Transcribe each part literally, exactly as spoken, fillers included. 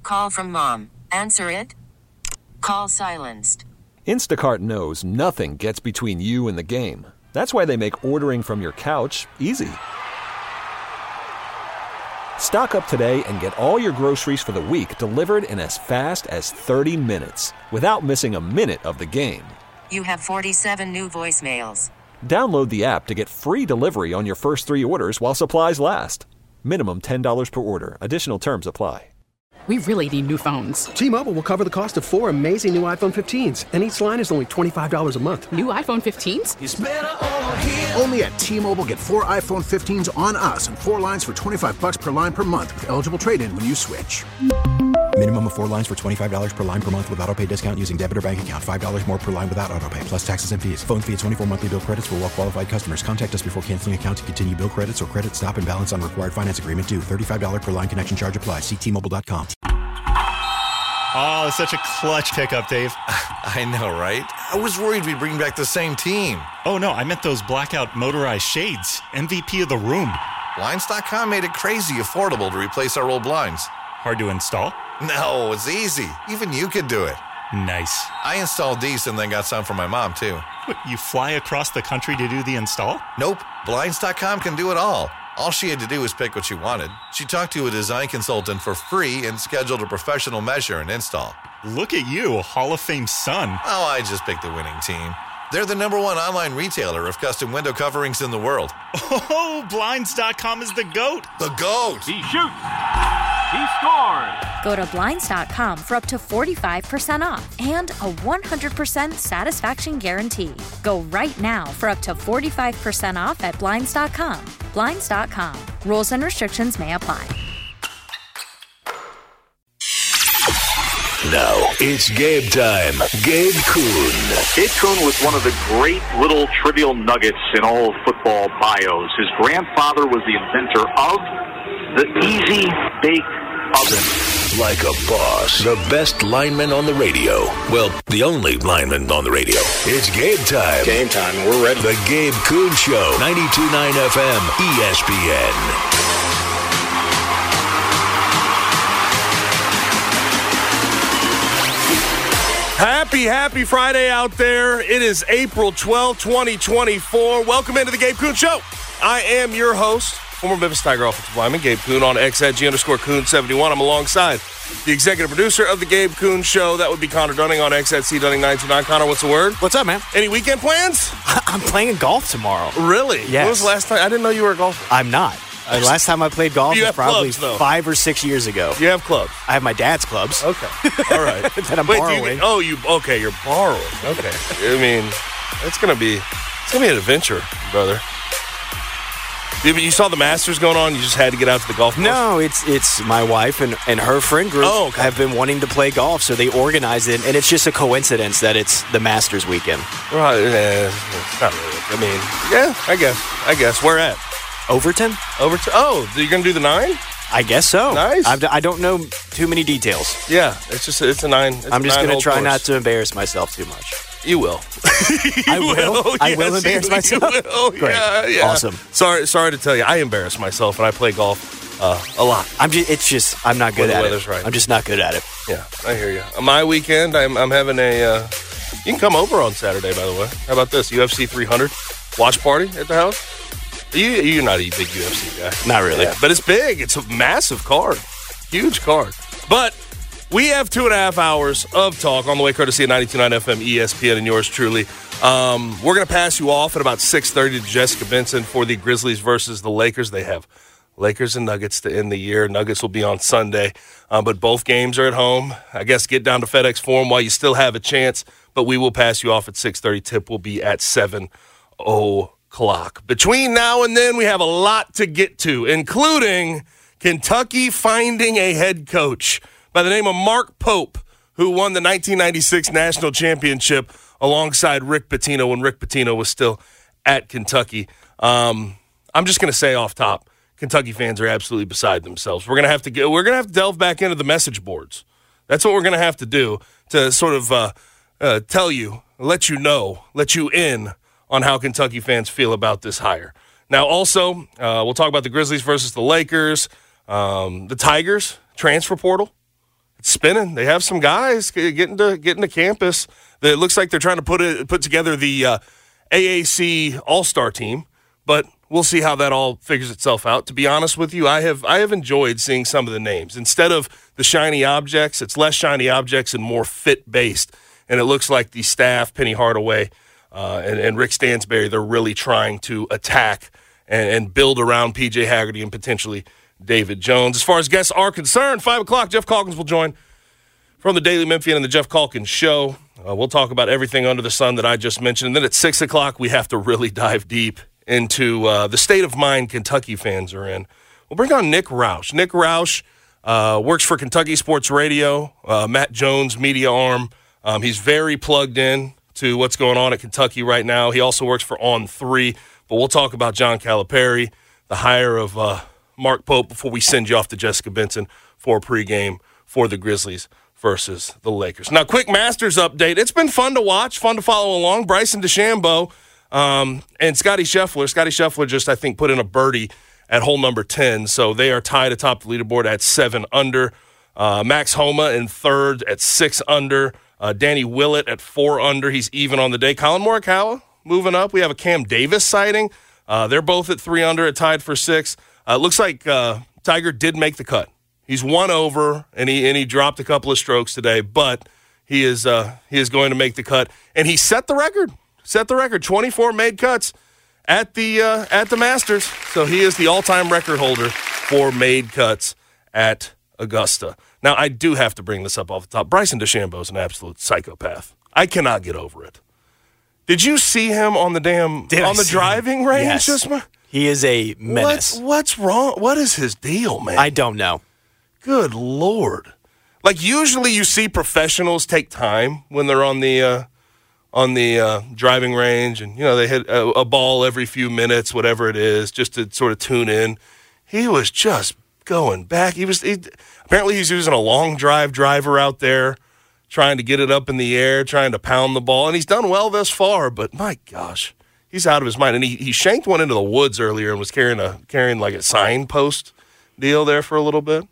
call from mom. Answer it. Call silenced. Instacart knows nothing gets between you and the game. That's why they make ordering from your couch easy. Stock up today and get all your groceries for the week delivered in as fast as thirty minutes without missing a minute of the game. You have forty-seven new voicemails. Download the app to get free delivery on your first three orders while supplies last. Minimum ten dollars per order. Additional terms apply. We really need new phones. T-Mobile will cover the cost of four amazing new iPhone fifteens, and each line is only twenty-five dollars a month. New iPhone fifteens? It's better over here. Only at T-Mobile, get four iPhone fifteens on us and four lines for twenty-five bucks per line per month with eligible trade-in when you switch. Minimum of four lines for twenty-five dollars per line per month with autopay discount using debit or bank account. five dollars more per line without autopay, plus taxes and fees. Phone fee at twenty-four monthly bill credits for well-qualified customers. Contact us before canceling account to continue bill credits or credit stop and balance on required finance agreement due. thirty-five dollars per line connection charge applies. See T Mobile dot com. Oh, it's such a clutch pickup, Dave. I know, right? I was worried we'd bring back the same team. Oh, no, I meant those blackout motorized shades. M V P of the room. Blinds dot com made it crazy affordable to replace our old blinds. Hard to install? No, it's easy. Even you could do it. Nice. I installed these and then got some for my mom, too. What, you fly across the country to do the install? Nope. Blinds dot com can do it all. All she had to do was pick what she wanted. She talked to a design consultant for free and scheduled a professional measure and install. Look at you, Hall of Fame son. Oh, I just picked the winning team. They're the number one online retailer of custom window coverings in the world. Oh, Blinds dot com is the GOAT. The GOAT! He shoots. He scores. Go to Blinds dot com for up to forty-five percent off and a one hundred percent satisfaction guarantee. Go right now for up to forty-five percent off at Blinds dot com. Blinds dot com. Rules and restrictions may apply. Now it's Gabe time. Gabe Kuhn. Gabe Kuhn was one of the great little trivial nuggets in all football bios. His grandfather was the inventor of the Easy Bake Oven. Like a boss. The best lineman on the radio. Well, the only lineman on the radio. It's Gabe time. Game time. We're ready. The Gabe Kuhn Show. ninety-two point nine F M. E S P N. Happy, happy Friday out there. It is April twelfth, twenty twenty-four. Welcome into the Gabe Kuhn Show. I am your host, former Memphis Tiger offensive lineman, Gabe Kuhn, on X at G underscore Kuhn seventy-one. I'm alongside the executive producer of the Gabe Kuhn Show. That would be Connor Dunning on X at C Dunning nine two nine. Connor, what's the word? What's up, man? Any weekend plans? I'm playing golf tomorrow. Really? Yes. When was the last time? I didn't know you were a golfer. I'm not. Uh, last time I played golf you was have probably clubs, five or six years ago. You have clubs? I have my dad's clubs. Okay. All right. that I'm Wait, borrowing. You, oh, you okay, you're borrowing. Okay. I mean, it's going to be it's gonna be an adventure, brother. You, you saw the Masters going on, you just had to get out to the golf course? No, it's it's my wife and, and her friend group oh, okay. have been wanting to play golf, so they organized it, and it's just a coincidence that it's the Masters weekend. Right. Eh, not really. I mean, yeah, I guess. I guess. Where at? Overton? Overton. Oh, you're going to do the nine? I guess so. Nice. I'm, I don't know too many details. Yeah, it's just it's a nine. It's I'm just going to try course. not to embarrass myself too much. You will. I will. will. I yes, will embarrass you, myself. You will. Great. Yeah, yeah. Awesome. Sorry, sorry to tell you, I embarrass myself and I play golf uh, a lot. I'm just. It's just. I'm not good when at the weather's it. Right. I'm just not good at it. Yeah, I hear you. My weekend, I'm I'm having a. Uh, you can come over on Saturday, by the way. How about this? U F C three hundred watch party at the house. You, you're not a big U F C guy. Not really. Yeah, but it's big. It's a massive card. Huge card. But we have two and a half hours of talk on the way courtesy of ninety-two point nine F M E S P N and yours truly. Um, we're going to pass you off at about six thirty to Jessica Benson for the Grizzlies versus the Lakers. They have Lakers and Nuggets to end the year. Nuggets will be on Sunday. Uh, but both games are at home. I guess get down to FedEx Forum while you still have a chance. But we will pass you off at six thirty. Tip will be at seven o'clock. Between now and then, we have a lot to get to, including Kentucky finding a head coach by the name of Mark Pope, who won the nineteen ninety-six national championship alongside Rick Pitino when Rick Pitino was still at Kentucky. Um, I'm just going to say off top, Kentucky fans are absolutely beside themselves. We're going to have to go, we're going to have to delve back into the message boards. That's what we're going to have to do to sort of uh, uh, tell you, let you know, let you in on how Kentucky fans feel about this hire. Now, also, uh, we'll talk about the Grizzlies versus the Lakers, um, the Tigers transfer portal. it's spinning. They have some guys getting to getting to campus. It looks like they're trying to put it put together the uh, A A C All-Star team, but we'll see how that all figures itself out. To be honest with you, I have I have enjoyed seeing some of the names. Instead of the shiny objects, it's less shiny objects and more fit-based. And it looks like the staff, Penny Hardaway uh, and, and Rick Stansberry, they're really trying to attack and, and build around P J Haggerty and potentially David Jones. As far as guests are concerned, five o'clock, Jeff Calkins will join from the Daily Memphian and the Jeff Calkins Show. Uh, we'll talk about everything under the sun that I just mentioned. And then at six o'clock, we have to really dive deep into uh, the state of mind Kentucky fans are in. We'll bring on Nick Roush. Nick Roush uh, works for Kentucky Sports Radio, uh, Matt Jones' media arm. Um, he's very plugged in to what's going on at Kentucky right now. He also works for On three. But we'll talk about John Calipari, the hire of uh, Mark Pope, before we send you off to Jessica Benson for a pregame for the Grizzlies versus the Lakers. Now, quick Masters update. It's been fun to watch, fun to follow along. Bryson DeChambeau um, and Scotty Scheffler. Scotty Scheffler just, I think, put in a birdie at hole number ten, so they are tied atop the leaderboard at seven under. Uh, Max Homa in third at six under. Uh, Danny Willett at four under. He's even on the day. Colin Morikawa moving up. We have a Cam Davis sighting. Uh, they're both at three under, at tied for six. Uh, looks like uh, Tiger did make the cut. He's one over, and he and he dropped a couple of strokes today, but he is uh, he is going to make the cut, and he set the record. Set the record. twenty-four made cuts at the uh, at the Masters. So he is the all-time record holder for made cuts at Augusta. Now, I do have to bring this up off the top. Bryson DeChambeau is an absolute psychopath. I cannot get over it. Did you see him on the damn Did on I the driving him? range? Yes. Just he is a menace. What's, what's wrong? What is his deal, man? I don't know. Good Lord! Like usually, you see professionals take time when they're on the uh, on the uh, driving range, and you know they hit a, a ball every few minutes, whatever it is, just to sort of tune in. He was just going back. He was he, apparently he's using a long drive driver out there, trying to get it up in the air, trying to pound the ball, and he's done well thus far. But my gosh, he's out of his mind. And he, he shanked one into the woods earlier and was carrying a carrying like a signpost deal there for a little bit.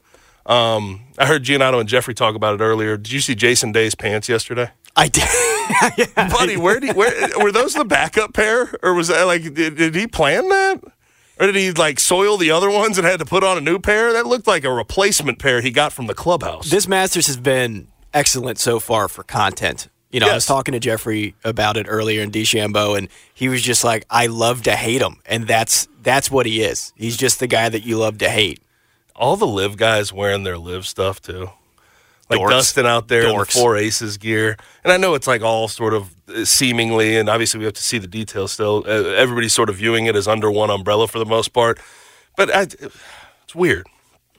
Um, I heard Giannato and Jeffrey talk about it earlier. Did you see Jason Day's pants yesterday? I did. yeah. Buddy, where did he, where were those the backup pair, or was that like did, did he plan that? Or did he, like, soil the other ones and had to put on a new pair? That looked like a replacement pair he got from the clubhouse. This Masters has been excellent so far for content. You know, yes. I was talking to Jeffrey about it earlier in DeChambeau, and he was just like, I love to hate him. And that's that's what he is. He's just the guy that you love to hate. All the live guys wearing their live stuff, too. Like Dorks. Dustin out there Dorks. in the Four Aces gear. And I know it's like all sort of seemingly, and obviously we have to see the details still. Uh, everybody's sort of viewing it as under one umbrella for the most part. But I, it's weird.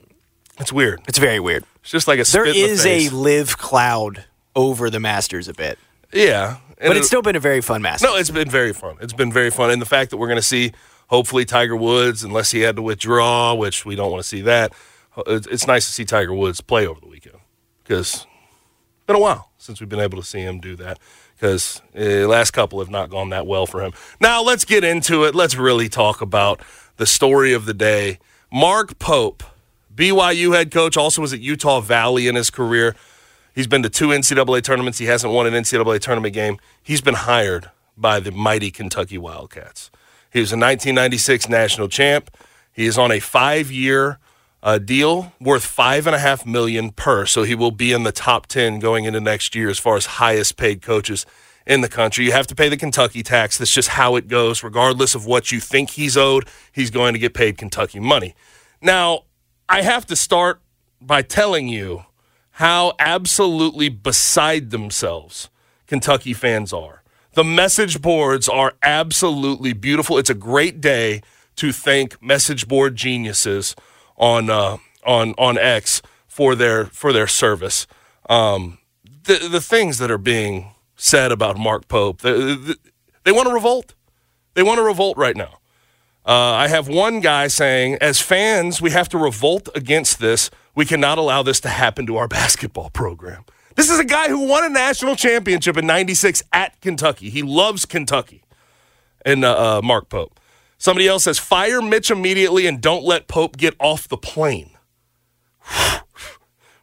It's weird. It's very weird. It's just like a spit There in the is face. a live cloud over the Masters a bit. Yeah. But it's still been a very fun Masters. No, it's been very fun. It's been very fun. And the fact that we're going to see, hopefully, Tiger Woods, unless he had to withdraw, which we don't want to see that, it's nice to see Tiger Woods play over the weekend. Because it's been a while since we've been able to see him do that. Because the uh, last couple have not gone that well for him. Now, let's get into it. Let's really talk about the story of the day. Mark Pope, B Y U head coach, also was at Utah Valley in his career. He's been to two N C double A tournaments. He hasn't won an N C double A tournament game. He's been hired by the mighty Kentucky Wildcats. He was a nineteen ninety-six national champ. He is on a five-year uh, deal worth five and a half million per. So he will be in the top ten going into next year as far as highest paid coaches in the country. You have to pay the Kentucky tax. That's just how it goes. Regardless of what you think he's owed, he's going to get paid Kentucky money. Now, I have to start by telling you how absolutely beside themselves Kentucky fans are. The message boards are absolutely beautiful. It's a great day to thank message board geniuses on uh, on on X for their for their service. Um, the the things that are being said about Mark Pope, they, they, they want to revolt. They want to revolt right now. Uh, I have one guy saying, as fans, we have to revolt against this. We cannot allow this to happen to our basketball program. This is a guy who won a national championship in ninety-six at Kentucky. He loves Kentucky. And uh, uh, Mark Pope. Somebody else says, fire Mitch immediately and don't let Pope get off the plane.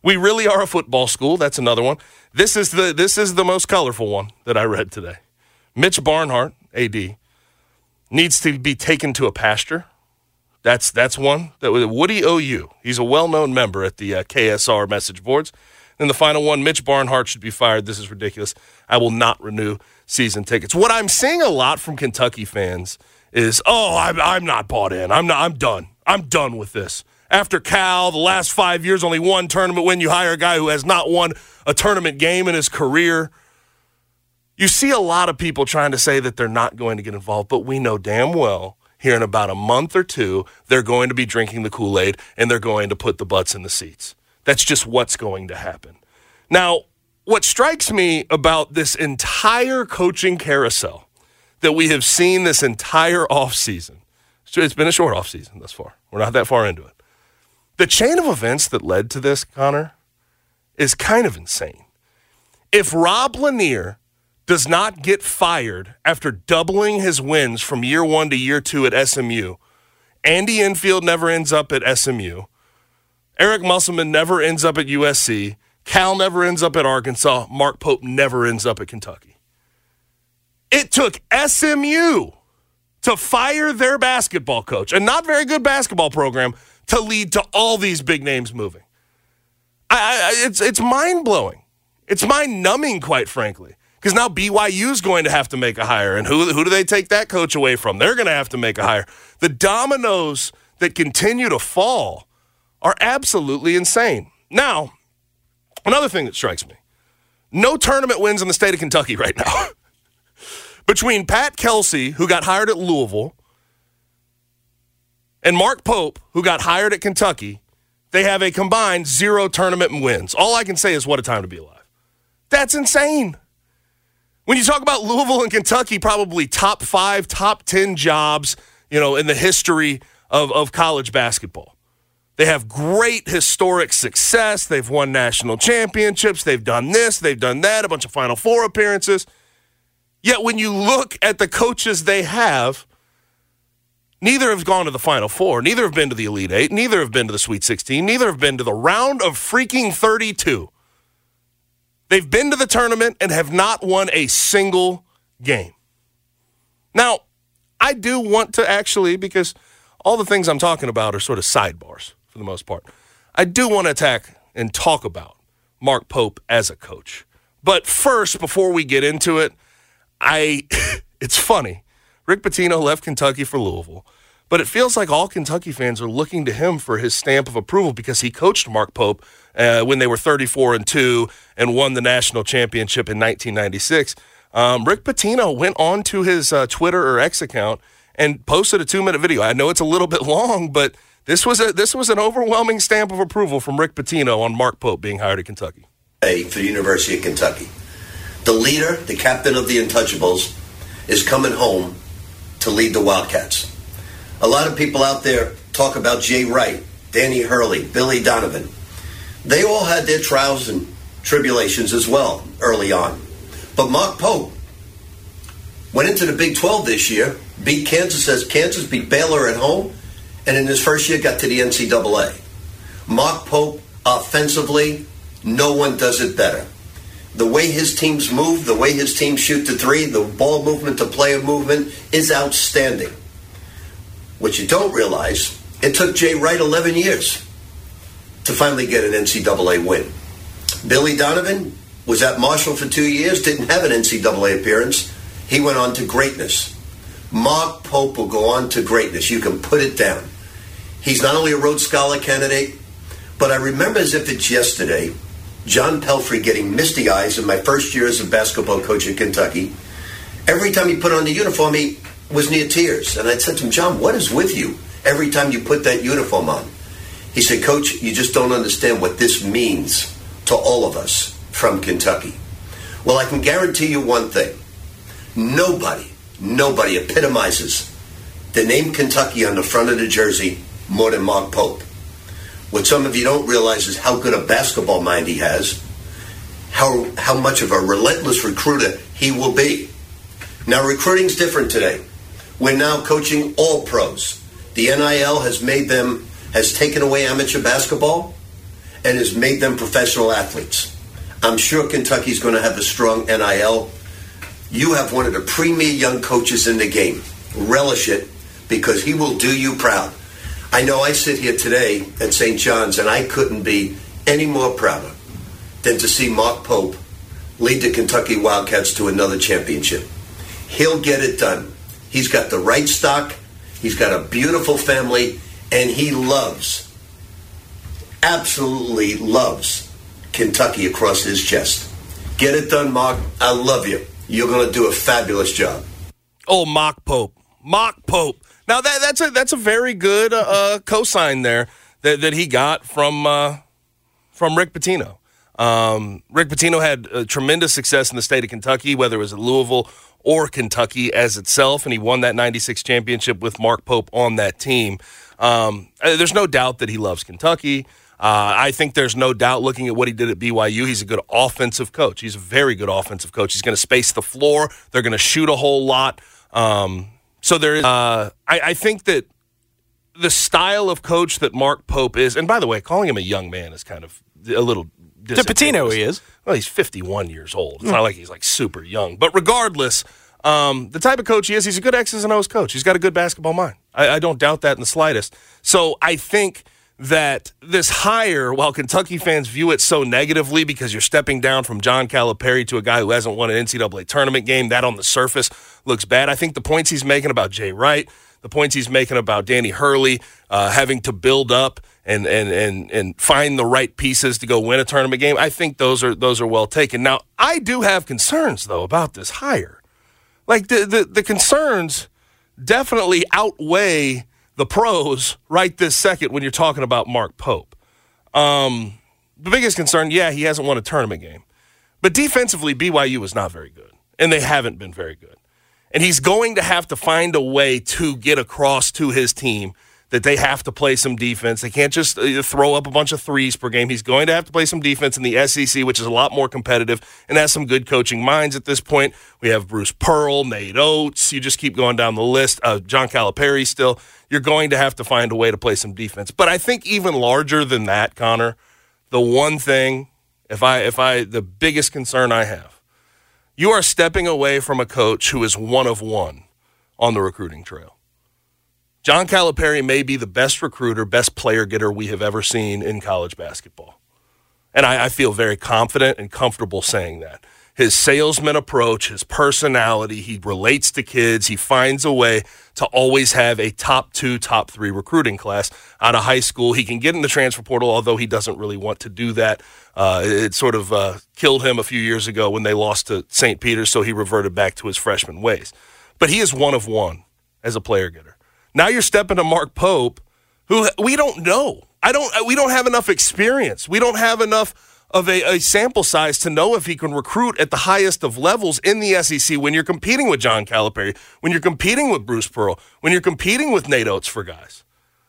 We really are a football school. That's another one. This is the this is the most colorful one that I read today. Mitch Barnhart, A D, needs to be taken to a pasture. That's that's one. That was Woody O U. He's a well-known member at the uh, K S R message boards. And the final one, Mitch Barnhart should be fired. This is ridiculous. I will not renew season tickets. What I'm seeing a lot from Kentucky fans is, oh, I'm, I'm not bought in. I'm not. I'm done. I'm done with this. After Cal, the last five years, only one tournament win. You hire a guy who has not won a tournament game in his career. You see a lot of people trying to say that they're not going to get involved, but we know damn well here in about a month or two, they're going to be drinking the Kool-Aid and they're going to put the butts in the seats. That's just what's going to happen. Now, what strikes me about this entire coaching carousel that we have seen this entire offseason, so it's been a short offseason thus far. We're not that far into it. The chain of events that led to this, Connor, is kind of insane. If Rob Lanier does not get fired after doubling his wins from year one to year two at S M U, Andy Enfield never ends up at S M U, Eric Musselman never ends up at U S C, Cal never ends up at Arkansas, Mark Pope never ends up at Kentucky. It took S M U to fire their basketball coach, a not very good basketball program, to lead to all these big names moving. I, I, it's it's mind-blowing. It's mind-numbing, quite frankly, because now B Y U is going to have to make a hire, and who, who do they take that coach away from? They're going to have to make a hire. The dominoes that continue to fall are absolutely insane. Now, another thing that strikes me, no tournament wins in the state of Kentucky right now. Between Pat Kelsey, who got hired at Louisville, and Mark Pope, who got hired at Kentucky, they have a combined zero tournament wins. All I can say is what a time to be alive. That's insane. When you talk about Louisville and Kentucky, probably top five, top ten jobs, you know, in the history of, of college basketball. They have great historic success. They've won national championships. They've done this. They've done that, a bunch of Final Four appearances. Yet when you look at the coaches they have, neither have gone to the Final Four. Neither have been to the Elite Eight. Neither have been to the Sweet sixteen. Neither have been to the round of freaking thirty-two. They've been to the tournament and have not won a single game. Now, I do want to actually, because all the things I'm talking about are sort of sidebars for the most part, I do want to attack and talk about Mark Pope as a coach. But first, before we get into it, I it's funny. Rick Pitino left Kentucky for Louisville, but it feels like all Kentucky fans are looking to him for his stamp of approval because he coached Mark Pope uh, when they were thirty-four and two and won the national championship in nineteen ninety-six. Um, Rick Pitino went on to his uh, Twitter or X account and posted a two-minute video. I know it's a little bit long, but this was a this was an overwhelming stamp of approval from Rick Pitino on Mark Pope being hired at Kentucky. Hey, for the University of Kentucky. The leader, the captain of the Untouchables, is coming home to lead the Wildcats. A lot of people out there talk about Jay Wright, Danny Hurley, Billy Donovan. They all had their trials and tribulations as well early on. But Mark Pope went into the Big twelve this year, beat Kansas as Kansas beat Baylor at home, and in his first year got to the N C double A. Mark Pope, offensively, no one does it better. The way his teams move, the way his teams shoot the three, the ball movement, the player movement is outstanding. What you don't realize, it took Jay Wright eleven years to finally get an N C double A win. Billy Donovan was at Marshall for two years, didn't have an N C double A appearance. He went on to greatness. Mark Pope will go on to greatness. You can put it down. He's not only a Rhodes Scholar candidate, but I remember as if it's yesterday, John Pelfrey getting misty eyes in my first year as a basketball coach in Kentucky. Every time he put on the uniform, he was near tears. And I said to him, John, what is with you every time you put that uniform on? He said, Coach, you just don't understand what this means to all of us from Kentucky. Well, I can guarantee you one thing. Nobody, nobody epitomizes the name Kentucky on the front of the jersey more than Mark Pope. What some of you don't realize is how good a basketball mind he has, how how much of a relentless recruiter he will be. Now, recruiting's different today. We're now coaching all pros. The N I L has made them, has taken away amateur basketball, and has made them professional athletes. I'm sure Kentucky's going to have a strong N I L. You have one of the premier young coaches in the game. Relish it, because he will do you proud. I know I sit here today at Saint John's, and I couldn't be any more prouder than to see Mark Pope lead the Kentucky Wildcats to another championship. He'll get it done. He's got the right stock. He's got a beautiful family, and he loves, absolutely loves Kentucky across his chest. Get it done, Mark. I love you. You're going to do a fabulous job. Oh, Mock Pope. Mock Pope. Now, that, that's a that's a very good uh, cosign there that, that he got from uh, from Rick Pitino. Um, Rick Pitino had uh, tremendous success in the state of Kentucky, whether it was at Louisville or Kentucky as itself, and he won that ninety-six championship with Mark Pope on that team. Um, there's no doubt that he loves Kentucky. Uh, I think there's no doubt, looking at what he did at B Y U, he's a good offensive coach. He's a very good offensive coach. He's going to space the floor. They're going to shoot a whole lot. Um, so there is, uh, I, I think that the style of coach that Mark Pope is, and by the way, calling him a young man is kind of a little to Pitino he is. Well, he's fifty-one years old. It's mm. not like he's like super young. But regardless, um, the type of coach he is, he's a good X's and O's coach. He's got a good basketball mind. I, I don't doubt that in the slightest. So I think that this hire, while Kentucky fans view it so negatively because you're stepping down from John Calipari to a guy who hasn't won an N C double A tournament game, that on the surface looks bad. I think the points he's making about Jay Wright, the points he's making about Danny Hurley, uh, having to build up and and and and find the right pieces to go win a tournament game, I think those are those are well taken. Now, I do have concerns, though, about this hire. Like, the the, the concerns definitely outweigh the pros right this second when you're talking about Mark Pope. Um, the biggest concern, yeah, he hasn't won a tournament game. But defensively, B Y U is not very good, and they haven't been very good. And he's going to have to find a way to get across to his team that they have to play some defense. They can't just throw up a bunch of threes per game. He's going to have to play some defense in the S E C, which is a lot more competitive and has some good coaching minds at this point. We have Bruce Pearl, Nate Oates. You just keep going down the list. Uh, John Calipari still. You're going to have to find a way to play some defense. But I think even larger than that, Connor, the one thing, if I, if I, the biggest concern I have, you are stepping away from a coach who is one of one on the recruiting trail. John Calipari may be the best recruiter, best player getter we have ever seen in college basketball. And I, I feel very confident and comfortable saying that. His salesman approach, his personality, he relates to kids. He finds a way to always have a top two, top three recruiting class out of high school. He can get in the transfer portal, although he doesn't really want to do that. Uh, it sort of uh, killed him a few years ago when they lost to Saint Peter's, so he reverted back to his freshman ways. But he is one of one as a player getter. Now you're stepping to Mark Pope, who we don't know. I don't. We don't have enough experience. We don't have enough of a, a sample size to know if he can recruit at the highest of levels in the S E C when you're competing with John Calipari, when you're competing with Bruce Pearl, when you're competing with Nate Oates for guys.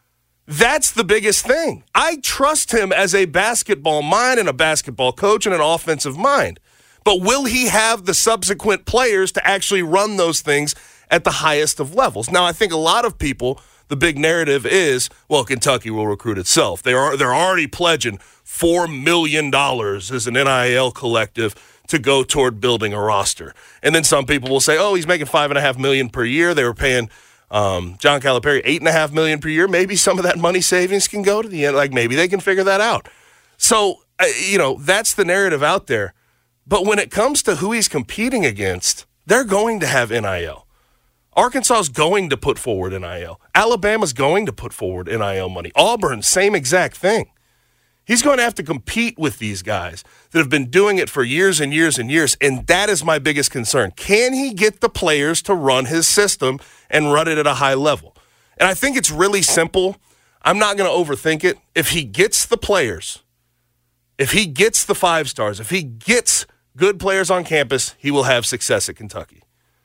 That's the biggest thing. I trust him as a basketball mind and a basketball coach and an offensive mind. But will he have the subsequent players to actually run those things at the highest of levels? Now, I think a lot of people, the big narrative is, well, Kentucky will recruit itself. They are, they're already pledging four million dollars as an N I L collective to go toward building a roster. And then some people will say, oh, he's making five and a half million per year. They were paying um, John Calipari eight and a half million per year. Maybe some of that money savings can go to the end. Like, maybe they can figure that out. So, uh, you know, that's the narrative out there. But when it comes to who he's competing against, they're going to have N I L. Arkansas's going to put forward N I L. Alabama's going to put forward N I L money. Auburn, same exact thing. He's going to have to compete with these guys that have been doing it for years and years and years, and that is my biggest concern. Can he get the players to run his system and run it at a high level? And I think it's really simple. I'm not going to overthink it. If he gets the players, if he gets the five stars, if he gets good players on campus, he will have success at Kentucky.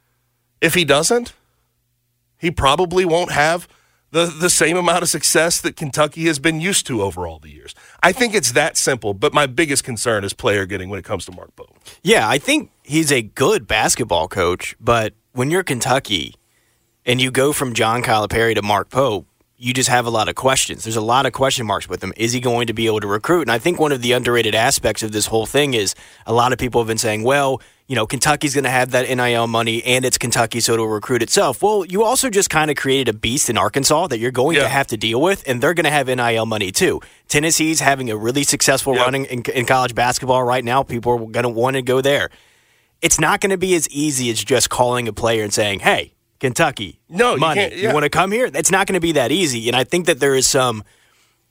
If he doesn't, he probably won't have the, the same amount of success that Kentucky has been used to over all the years. I think it's that simple, but my biggest concern is player getting when it comes to Mark Pope. Yeah, I think he's a good basketball coach, but when you're Kentucky and you go from John Calipari to Mark Pope, you just have a lot of questions. There's a lot of question marks with him. Is he going to be able to recruit? And I think one of the underrated aspects of this whole thing is a lot of people have been saying, well, you know, Kentucky's going to have that N I L money, and it's Kentucky, so it'll recruit itself. Well, you also just kind of created a beast in Arkansas that you're going yeah. to have to deal with, and they're going to have N I L money too. Tennessee's having a really successful yep. run in, in college basketball right now. People are going to want to go there. It's not going to be as easy as just calling a player and saying, hey, Kentucky, no, money, you, yeah. you want to come here? It's not going to be that easy, and I think that there is some –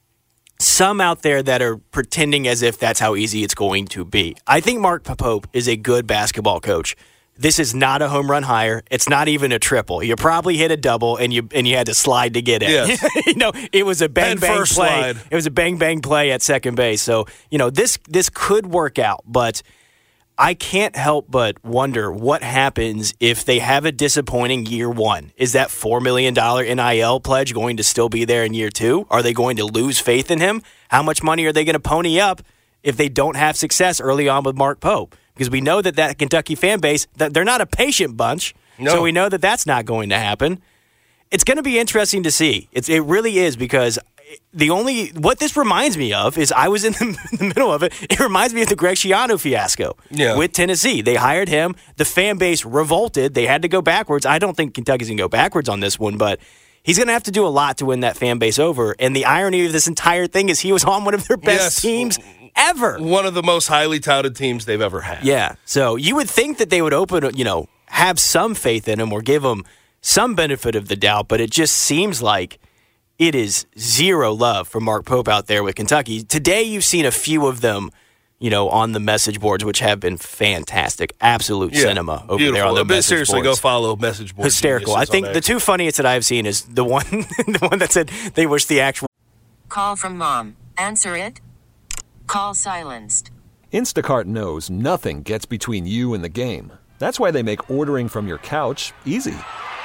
some out there that are pretending as if that's how easy it's going to be. I think Mark Pope is a good basketball coach. This is not a home run hire. It's not even a triple. You probably hit a double and you and you had to slide to get it. Yes. you know, it was a bang Head bang first play. slide. It was a bang bang play at second base. So, you know, this this could work out, but I can't help but wonder what happens if they have a disappointing year one. Is that four million dollars N I L pledge going to still be there in year two? Are they going to lose faith in him? How much money are they going to pony up if they don't have success early on with Mark Pope? Because we know that that Kentucky fan base, that they're not a patient bunch, no. so we know that that's not going to happen. It's going to be interesting to see. It's, it really is, because the only what this reminds me of is I was in the, in the middle of it. It reminds me of the Greg Schiano fiasco yeah. with Tennessee. They hired him. The fan base revolted. They had to go backwards. I don't think Kentucky's going to go backwards on this one, but he's going to have to do a lot to win that fan base over. And the irony of this entire thing is he was on one of their best yes. teams ever. One of the most highly touted teams they've ever had. Yeah. So you would think that they would open, you know, have some faith in him or give him some benefit of the doubt, but it just seems like it is zero love for Mark Pope out there with Kentucky. Today you've seen a few of them, you know, on the message boards, which have been fantastic. Absolute yeah, cinema over beautiful. there on the but message seriously, boards. go follow message boards. Hysterical. I think the two funniest that I've seen is the one the one that said they wish the actual call from mom. Answer it. Call silenced. Instacart knows nothing gets between you and the game. That's why they make ordering from your couch easy.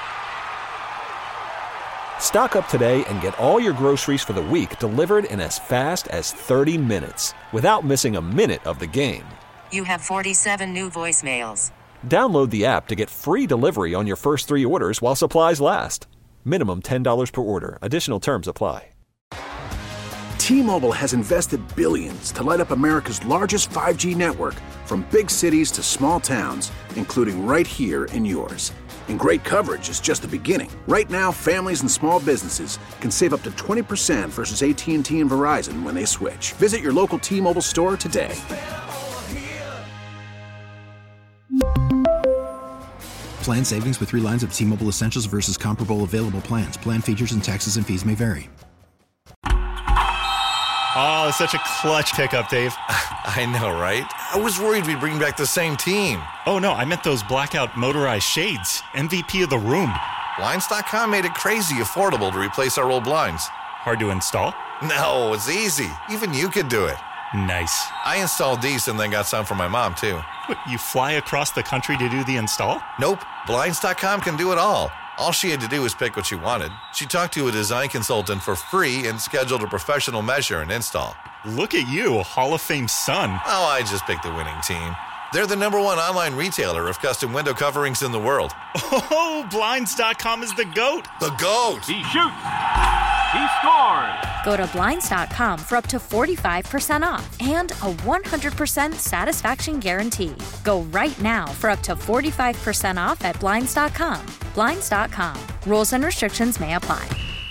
Stock up today and get all your groceries for the week delivered in as fast as thirty minutes without missing a minute of the game. You have forty-seven new voicemails. Download the app to get free delivery on your first three orders while supplies last. Minimum ten dollars per order. Additional terms apply. T-Mobile has invested billions to light up America's largest five G network, from big cities to small towns, including right here in yours. And great coverage is just the beginning. Right now, families and small businesses can save up to twenty percent versus A T and T and Verizon when they switch. Visit your local T-Mobile store today. Plan savings with three lines of T-Mobile Essentials versus comparable available plans. Plan features and taxes and fees may vary. Oh, such a clutch pickup, Dave. I know, right? I was worried we'd bring back the same team. Oh, no, I meant those blackout motorized shades. M V P of the room. Blinds dot com made it crazy affordable to replace our old blinds. Hard to install? No, it's easy. Even you could do it. Nice. I installed these and then got some for my mom, too. What, you fly across the country to do the install? Nope. Blinds dot com can do it all. All she had to do was pick what she wanted. She talked to a design consultant for free and scheduled a professional measure and install. Look at you, a Hall of Fame son. Oh, I just picked the winning team. They're the number one online retailer of custom window coverings in the world. Oh, Blinds dot com is the GOAT. The GOAT. He shoots. He scores. Go to Blinds dot com for up to forty-five percent off and a one hundred percent satisfaction guarantee. Go right now for up to forty-five percent off at Blinds dot com. Blinds dot com. Rules and restrictions may apply.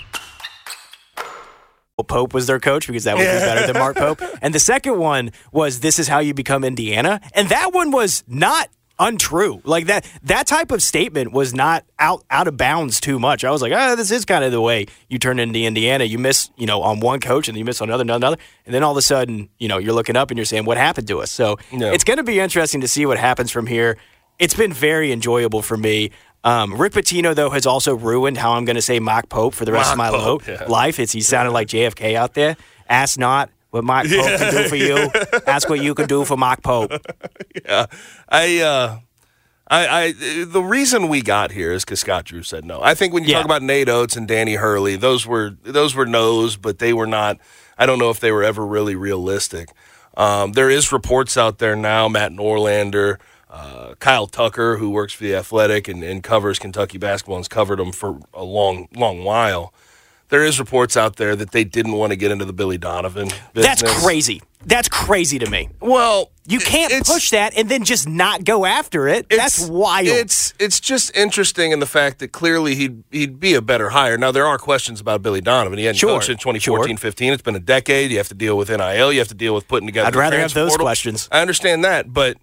Pope was their coach because that would be better than Mark Pope. And the second one was This Is How You Become Indiana. And that one was not untrue. Like that that type of statement was not out out of bounds too much. I was like, oh, this is kind of the way you turn into Indiana. You miss, you know, on one coach and then you miss on another, another. And then all of a sudden, you know, you're looking up and you're saying, what happened to us? So no. It's going to be interesting to see what happens from here. It's been very enjoyable for me. Um, Rick Pitino, though, has also ruined how I'm going to say Mark Pope for the rest Mark of my Pope, lo- yeah. life. It's He sounded like J F K out there. Ask not what Mark Pope Yeah. can do for you. Ask what you can do for Mark Pope. Yeah. I, uh, I, I, the reason we got here is because Scott Drew said no. I think when you Yeah. talk about Nate Oates and Danny Hurley, those were those were no's, but they were not. I don't know if they were ever really realistic. Um, there is reports out there now. Matt Norlander, uh, Kyle Tucker, who works for the Athletic and, and covers Kentucky basketball, and has covered them for a long, long while. there is reports out there that they didn't want to get into the Billy Donovan business. That's crazy. That's crazy to me. Well, you can't push that and then just not go after it. That's wild. It's it's just interesting in the fact that clearly he'd he'd be a better hire. Now there are questions about Billy Donovan. He hadn't Sure, coached in twenty fourteen fifteen. It's been a decade. You have to deal with N I L. You have to deal with putting together. I'd the rather have transfer those portal. questions. I understand that, but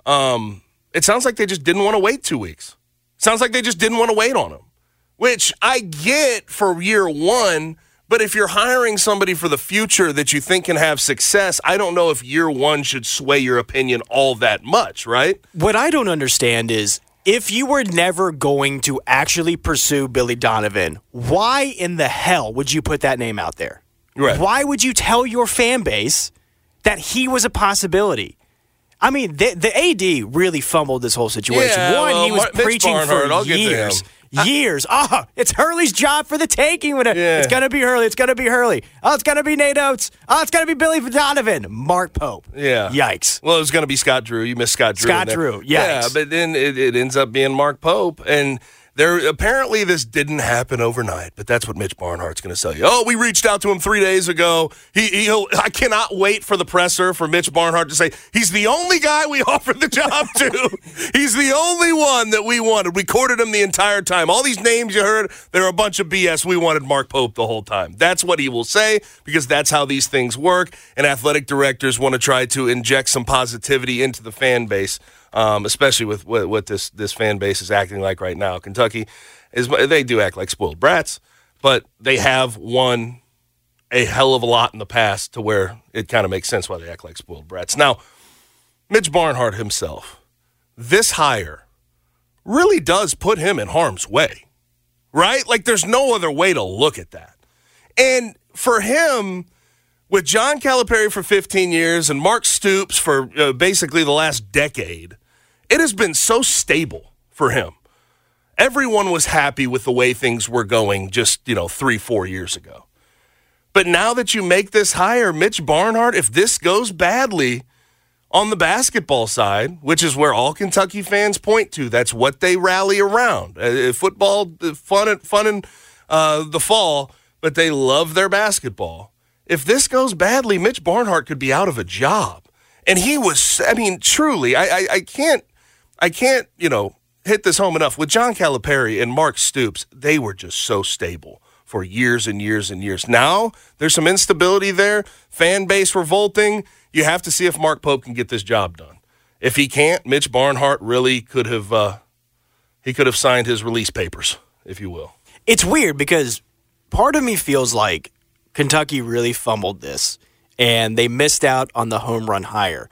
um, it sounds like they just didn't want to wait two weeks. Sounds like they just didn't want to wait on him, which I get for year one. But if you're hiring somebody for the future that you think can have success, I don't know if year one should sway your opinion all that much, right? What I don't understand is if you were never going to actually pursue Billy Donovan, why in the hell would you put that name out there? Right. Why would you tell your fan base that he was a possibility? I mean, the, the A D really fumbled this whole situation. Yeah, One, well, he was Mitch preaching Barnhart, for I'll get to years. him. Years. Oh, it's Hurley's job for the taking. When it, Yeah. It's going to be Hurley. It's going to be Hurley. Oh, it's going to be Nate Oates. Oh, it's going to be Billy Donovan. Mark Pope. Yeah. Yikes. Well, it was going to be Scott Drew. You missed Scott Drew. Scott in there. Drew, Yeah, yikes. but then it, it ends up being Mark Pope. And there apparently this didn't happen overnight, but that's what Mitch Barnhart's going to tell you. Oh, we reached out to him three days ago. He, he'll, I cannot wait for the presser for Mitch Barnhart to say, he's the only guy we offered the job to. He's the only one that we wanted. We courted him the entire time. All these names you heard, they're a bunch of B S. We wanted Mark Pope the whole time. That's what he will say because that's how these things work, and athletic directors want to try to inject some positivity into the fan base. Um, especially with what, what this this fan base is acting like right now. Kentucky, is they do act like spoiled brats, but they have won a hell of a lot in the past to where it kind of makes sense why they act like spoiled brats. Now, Mitch Barnhart himself, this hire really does put him in harm's way, right? Like there's no other way to look at that. And for him, with John Calipari for fifteen years and Mark Stoops for uh, basically the last decade, it has been so stable for him. Everyone was happy with the way things were going just, you know, three, four years ago. But now that you make this hire, Mitch Barnhart, if this goes badly on the basketball side, which is where all Kentucky fans point to, that's what they rally around. Uh, football, uh, fun, fun in uh, the fall, but they love their basketball. If this goes badly, Mitch Barnhart could be out of a job. And he was, I mean, truly, I, I, I can't, I can't, you know, hit this home enough. With John Calipari and Mark Stoops, they were just so stable for years and years and years. Now, there's some instability there, fan base revolting. You have to see if Mark Pope can get this job done. If he can't, Mitch Barnhart really could have, uh, he could have signed his release papers, if you will. It's weird because part of me feels like Kentucky really fumbled this, and they missed out on the home run hire.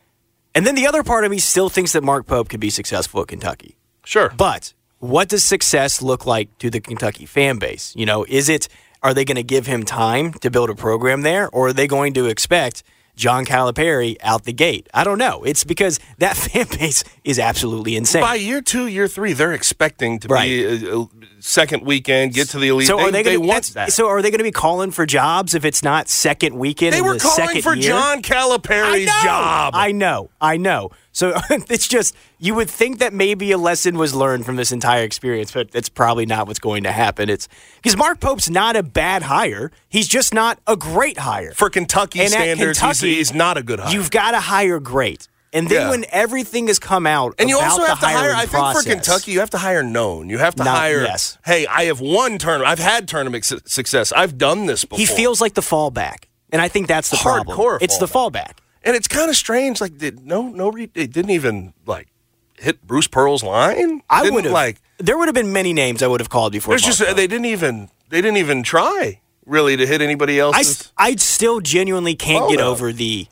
And then the other part of me still thinks that Mark Pope could be successful at Kentucky. Sure. But what does success look like to the Kentucky fan base? You know, is it, are they going to give him time to build a program there, or are they going to expect John Calipari out the gate? I don't know. It's because that fan base is absolutely insane. By year two, year three, they're expecting to Right. be a, a second weekend, get to the elite. So they, are they, they gonna, want that's- that. So are they going to be calling for jobs if it's not second weekend? They in were the calling second for year? John Calipari's I know, job. I know. I know. So it's just, you would think that maybe a lesson was learned from this entire experience, but it's probably not what's going to happen. It's because Mark Pope's not a bad hire. He's just not a great hire. For Kentucky And at standards, Kentucky, he's, he's not a good hire. You've got to hire great. And then Yeah. when everything has come out And you about also the have to hire, hiring I think process, for Kentucky, you have to hire known. You have to Not- hire, yes. hey, I have won tournament. I've had tournament su- success. I've done this before. he feels like the fallback. And I think that's the problem. Hardcore It's the fallback. And it's kind of strange. Like, did no, no, it didn't even, like, hit Bruce Pearl's line? I Didn't, would have, like, there would have been many names I would have called before. there's Mark just, Pope. they didn't even, they didn't even try, really, to hit anybody I, else's. I still genuinely can't Oh, get no. over the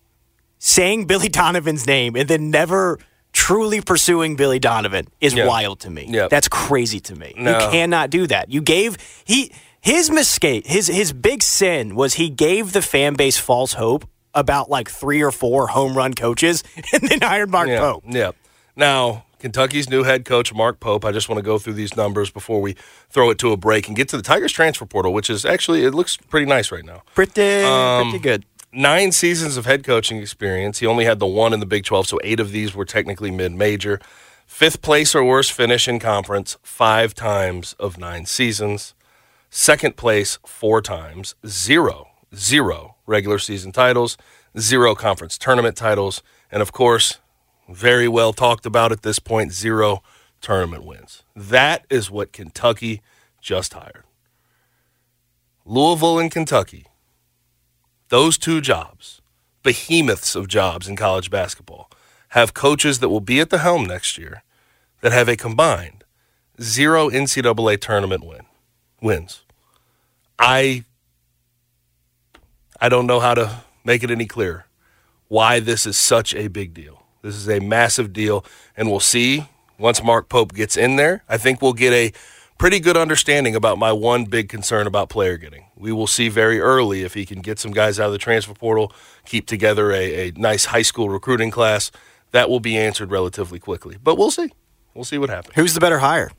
saying Billy Donovan's name and then never truly pursuing Billy Donovan is Yeah. wild to me. Yep. That's crazy to me. No. You cannot do that. You gave he his mistake, his his big sin was he gave the fan base false hope about like three or four home run coaches and then hired Mark yeah, Pope. Yeah. Now, Kentucky's new head coach, Mark Pope, I just want to go through these numbers before we throw it to a break and get to the Tigers transfer portal, which is actually, it looks pretty nice right now. Pretty, Um, pretty good. Nine seasons of head coaching experience. He only had the one in the Big twelve, so eight of these were technically mid-major. Fifth place or worse finish in conference five times of nine seasons. Second place four times, zero, zero regular season titles, zero conference tournament titles, and of course, very well talked about at this point, zero tournament wins. That is what Kentucky just hired. Louisville and Kentucky, those two jobs, behemoths of jobs in college basketball, have coaches that will be at the helm next year that have a combined zero N C double A tournament win wins. I I don't know how to make it any clearer why this is such a big deal. This is a massive deal, and we'll see once Mark Pope gets in there. I think we'll get a pretty good understanding about my one big concern about player getting. We will see very early if he can get some guys out of the transfer portal, keep together a, a nice high school recruiting class. That will be answered relatively quickly. But we'll see. We'll see what happens. Who's the better hire?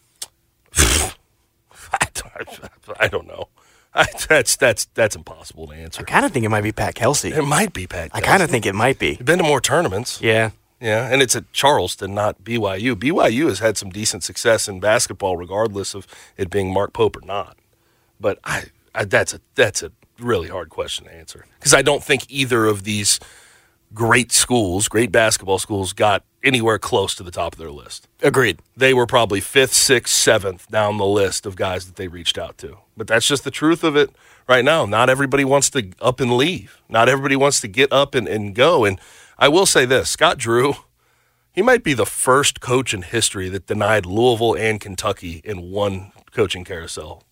I, I don't know. I, that's that's that's impossible to answer. I kind of think it might be Pat Kelsey. It might be Pat Kelsey. I kind of think it might be. You've been to more tournaments. Yeah. Yeah, and it's at Charleston, not B Y U. B Y U has had some decent success in basketball, regardless of it being Mark Pope or not. But I, I that's a that's a really hard question to answer because I don't think either of these great schools, great basketball schools, got anywhere close to the top of their list. Agreed. They were probably fifth, sixth, seventh down the list of guys that they reached out to. But that's just the truth of it right now. Not everybody wants to up and leave. Not everybody wants to get up and, and go. And I will say this, Scott Drew, he might be the first coach in history that denied Louisville and Kentucky in one coaching carousel.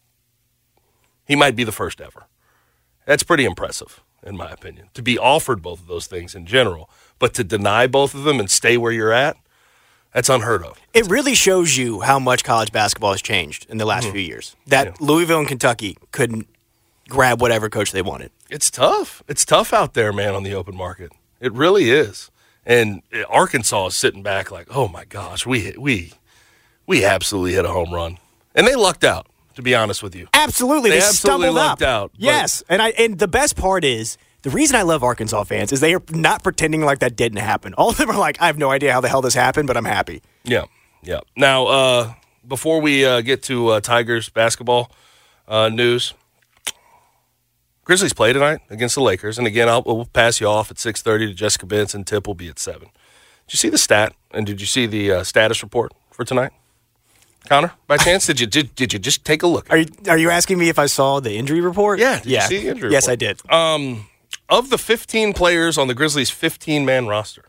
He might be the first ever. That's pretty impressive, in my opinion, to be offered both of those things in general, but to deny both of them and stay where you're at, that's unheard of. It really shows you how much college basketball has changed in the last mm-hmm. few years. That yeah. Louisville and Kentucky couldn't grab whatever coach they wanted. It's tough. It's tough out there, man, on the open market. It really is. And Arkansas is sitting back like, oh, my gosh, we we we absolutely hit a home run. And they lucked out, to be honest with you. Absolutely. They, they absolutely stumbled lucked up. out. Yes. And I and the best part is, the reason I love Arkansas fans is they are not pretending like that didn't happen. All of them are like, I have no idea how the hell this happened, but I'm happy. Yeah, yeah. Now, uh, before we uh, get to uh, Tigers basketball uh, news, Grizzlies play tonight against the Lakers. And again, I'll we'll pass you off at six thirty to Jessica Benson. Tip will be at seven. Did you see the stat? And did you see the uh, status report for tonight? Connor, by chance, did you did, did you just take a look? Are you are you asking me if I saw the injury report? Yeah, did yeah. you see the injury yes, report? Yes, I did. Um, of the fifteen players on the Grizzlies' fifteen-man roster,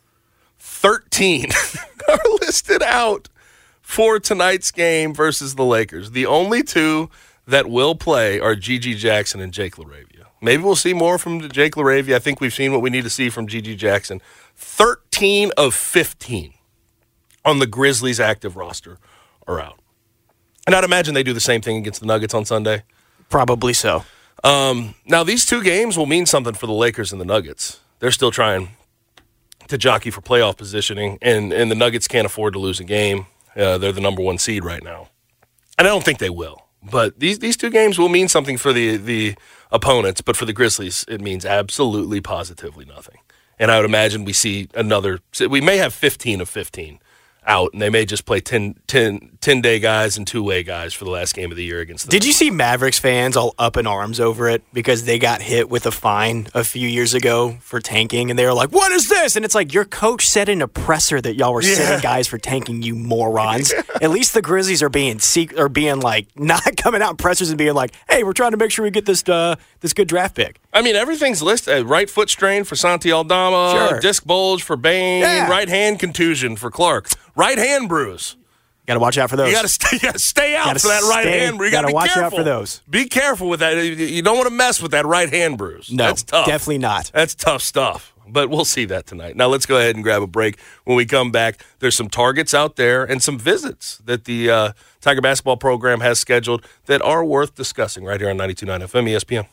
thirteen are listed out for tonight's game versus the Lakers. The only two that will play are Gigi Jackson and Jake LaRavia. Maybe we'll see more from Jake LaRavia. I think we've seen what we need to see from Gigi Jackson. thirteen of fifteen on the Grizzlies' active roster are out. And I'd imagine they do the same thing against the Nuggets on Sunday. Probably so. Um, now, these two games will mean something for the Lakers and the Nuggets. They're still trying to jockey for playoff positioning, and, and the Nuggets can't afford to lose a game. Uh, they're the number one seed right now. And I don't think they will. But these these two games will mean something for the, the opponents, but for the Grizzlies, it means absolutely, positively nothing. And I would imagine we see another – we may have fifteen of fifteen out, and they may just play ten, ten, ten-day guys and two-way guys for the last game of the year against them. Did you see Mavericks fans all up in arms over it because they got hit with a fine a few years ago for tanking, and they were like, what is this? And it's like, your coach said in a presser that y'all were Yeah. sitting guys for tanking, you morons. At least the Grizzlies are being sec- or being like, not coming out in pressers and being like, hey, we're trying to make sure we get this uh, this good draft pick. I mean, everything's listed. Right foot strain for Santi Aldama, Sure. disc bulge for Bain, Yeah. right hand contusion for Clark, right hand bruise. Got to watch out for those. You got to stay, you gotta stay out Gotta for that right stay- hand bruise. You got to gotta be watch out careful. for those. Be careful with that. You don't want to mess with that right hand bruise. No, That's tough. definitely not. That's tough stuff. But we'll see that tonight. Now let's go ahead and grab a break. When we come back, there's some targets out there and some visits that the uh, Tiger basketball program has scheduled that are worth discussing right here on ninety-two point nine F M E S P N.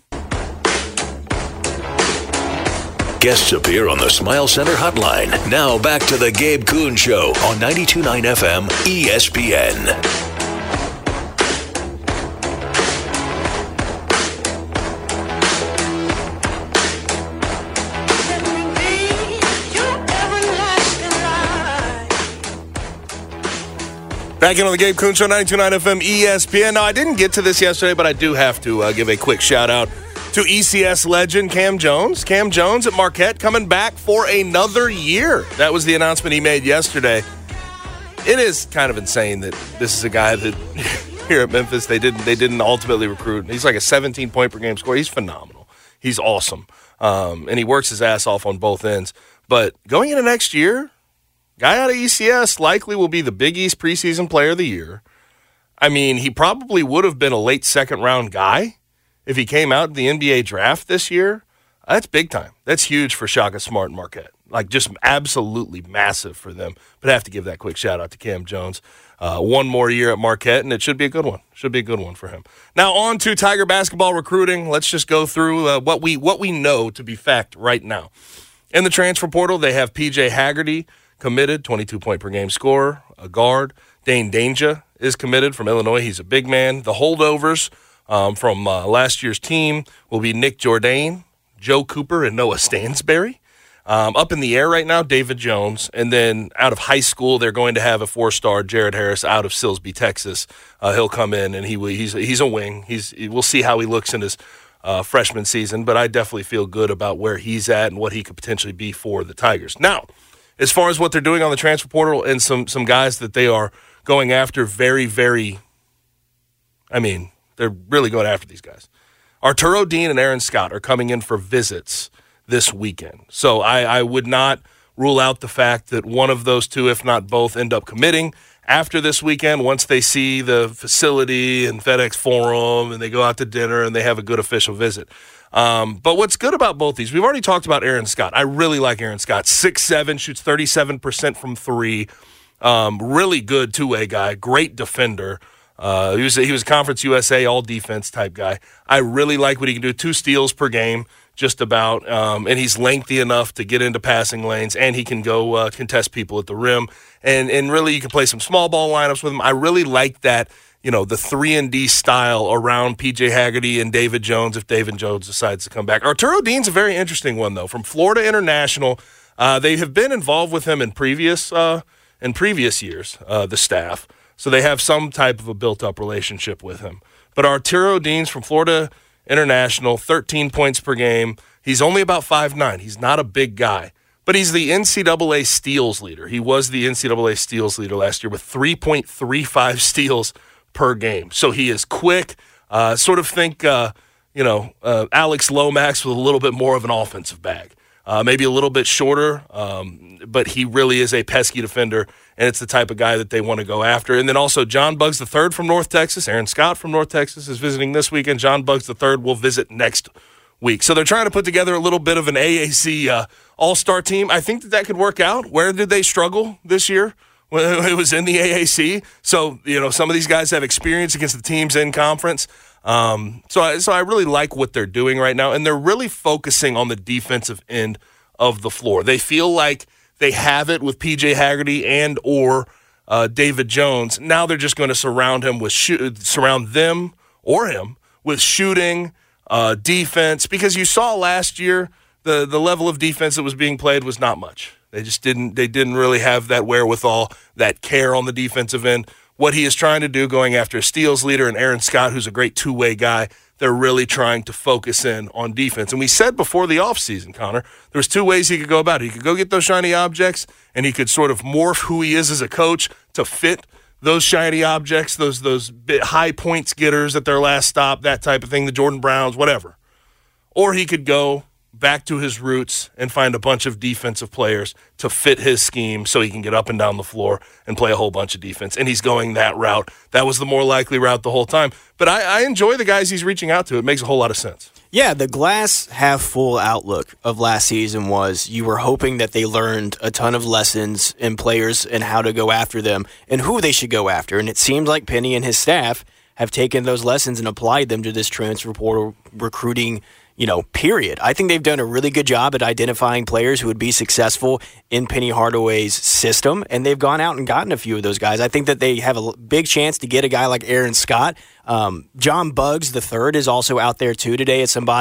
Guests appear on the Smile Center hotline. Now back to the Gabe Kuhn Show on ninety-two point nine F M E S P N. Back in on the Gabe Kuhn Show, ninety-two point nine F M E S P N. Now, I didn't get to this yesterday, but I do have to uh, give a quick shout-out to E C S legend Cam Jones. Cam Jones at Marquette coming back for another year. That was the announcement he made yesterday. It is kind of insane that this is a guy that here at Memphis they didn't they didn't ultimately recruit. He's like a seventeen-point per game scorer. He's phenomenal. He's awesome. Um, and he works his ass off on both ends. But going into next year, guy out of E C S likely will be the Big East preseason player of the year. I mean, he probably would have been a late second-round guy if he came out in the N B A draft this year. That's big time. That's huge for Shaka Smart and Marquette. Like, just absolutely massive for them. But I have to give that quick shout-out to Cam Jones. Uh, one more year at Marquette, and it should be a good one. Should be a good one for him. Now, on to Tiger basketball recruiting. Let's just go through uh, what we what we know to be fact right now. In the transfer portal, they have P J Haggerty committed, twenty-two point per game scorer, a guard. Dane Danger is committed from Illinois. He's a big man. The holdovers um, from uh, last year's team will be Nick Jourdain, Joe Cooper, and Noah Stansberry. Um, up in the air right now, David Jones. And then out of high school, they're going to have a four-star Jared Harris out of Silsbee, Texas. Uh, he'll come in, and he he's he's a wing. He's We'll see how he looks in his uh, freshman season, but I definitely feel good about where he's at and what he could potentially be for the Tigers. Now, as far as what they're doing on the transfer portal and some some guys that they are going after very, very, I mean, they're really going after these guys. Arturo Dean and Aaron Scott are coming in for visits this weekend. So I, I would not rule out the fact that one of those two, if not both, end up committing after this weekend once they see the facility and FedEx Forum and they go out to dinner and they have a good official visit. Um, but what's good about both these, we've already talked about Aaron Scott. I really like Aaron Scott. six seven, shoots thirty-seven percent from three. Um, really good two-way guy, great defender. Uh, he was a, he was a Conference U S A all-defense type guy. I really like what he can do. Two steals per game, just about, um, and he's lengthy enough to get into passing lanes, and he can go uh, contest people at the rim. And and really, you can play some small ball lineups with him. I really like that, you know, the three and D style around P J Haggerty and David Jones if David Jones decides to come back. Arturo Dean's a very interesting one, though. From Florida International, uh, they have been involved with him in previous uh, in previous years, uh, the staff. So they have some type of a built-up relationship with him. But Arturo Dean's from Florida International, thirteen points per game. He's only about five nine. He's not a big guy. But he's the N C double A steals leader. He was the N C double A steals leader last year with three point three five steals per game. So he is quick. Uh, sort of think, uh, you know, uh, Alex Lomax with a little bit more of an offensive bag. Uh, maybe a little bit shorter, um, but he really is a pesky defender, and it's the type of guy that they want to go after. And then also John Buggs the third from North Texas. Aaron Scott from North Texas is visiting this weekend. John Buggs the third will visit next week. So they're trying to put together a little bit of an A A C uh, all-star team. I think that that could work out. Where did they struggle this year? Well, it was in the A A C. So, you know, some of these guys have experience against the teams in conference. Um, so, I, so I really like what they're doing right now, and they're really focusing on the defensive end of the floor. They feel like they have it with P J Haggerty and or uh, David Jones. Now they're just going to surround him with shoot, surround them or him with shooting, uh, defense, because you saw last year the the level of defense that was being played was not much. They just didn't they didn't really have that wherewithal, that care on the defensive end. What he is trying to do, going after a steals leader and Aaron Scott, who's a great two-way guy, they're really trying to focus in on defense. And we said before the offseason, Connor, there was two ways he could go about it. He could go get those shiny objects, and he could sort of morph who he is as a coach to fit those shiny objects, those those bit high points getters at their last stop, that type of thing, the Jordan Browns, whatever. Or he could go back to his roots and find a bunch of defensive players to fit his scheme so he can get up and down the floor and play a whole bunch of defense. And he's going that route. That was the more likely route the whole time. But I, I enjoy the guys he's reaching out to. It makes a whole lot of sense. Yeah, the glass half full outlook of last season was you were hoping that they learned a ton of lessons in players and how to go after them and who they should go after. And it seems like Penny and his staff have taken those lessons and applied them to this transfer portal recruiting, you know, period. I think they've done a really good job at identifying players who would be successful in Penny Hardaway's system, and they've gone out and gotten a few of those guys. I think that they have a big chance to get a guy like Aaron Scott. Um, John Buggs the third is also out there too today as somebody